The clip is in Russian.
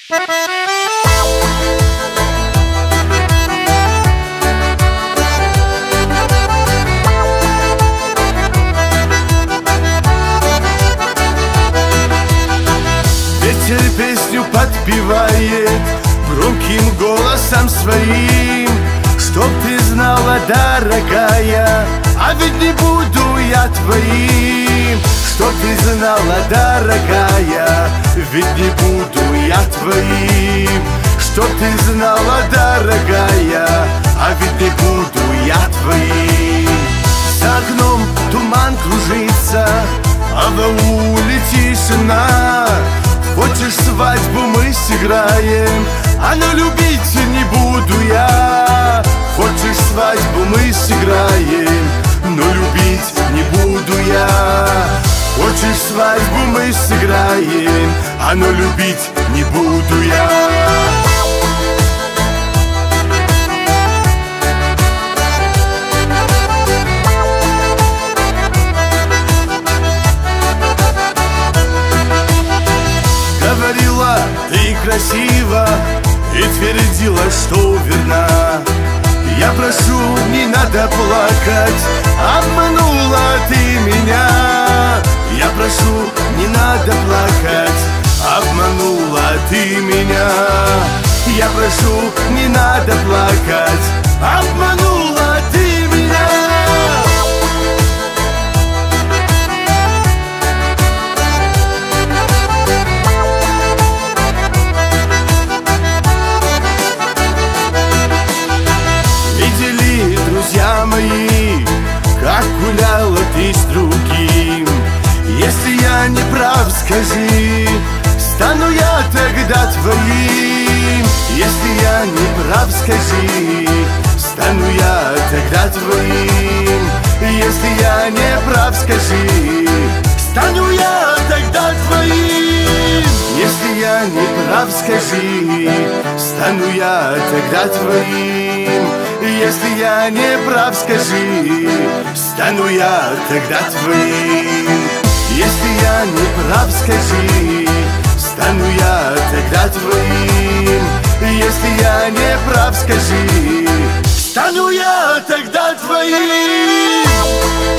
Ветер песню подпевает громким голосом своим, чтоб ты знала, дорогая, а ведь не буду я твоим. Чтоб ты знала, дорогая, ведь не буду я твоим. Чтоб ты знала, дорогая, а ведь не буду я твоим. За окном туман кружится, а в ауле тишина. Хочешь свадьбу, мы сыграем, а но любить не буду я. Хочешь свадьбу, мы сыграем, но любить не буду я. Хочешь свадьбу, мы сыграем, а но любить не буду я. Говорила ты красиво и твердила, что верна. Я прошу, не надо плакать, обманула ты меня. Я прошу, не надо плакать, обманула ты меня. Я прошу, не надо плакать, обманула ты меня. Друзья мои, как гуляла ты с другим. Если я не прав, скажи, стану я тогда твоим. Если я не прав, скажи, стану я тогда твоим. Если я не прав, скажи, стану я тогда твоим. Если я не прав, скажи, стану я тогда твоим. Если я не прав, скажи, стану я тогда твоим. Если я не прав, скажи, стану я тогда твоим. Если я не прав, скажи, стану я тогда твоим.